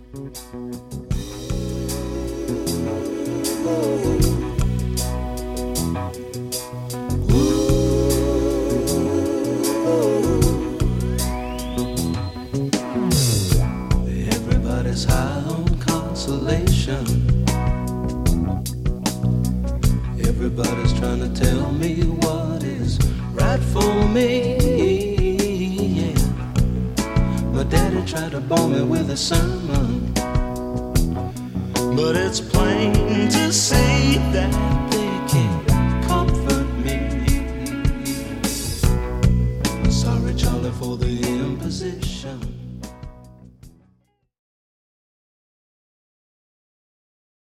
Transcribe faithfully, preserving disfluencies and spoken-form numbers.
Everybody's high on consolation. Everybody's trying to tell me what is right for me. Yeah. My daddy tried to bore me with a sermon, but it's plain to see that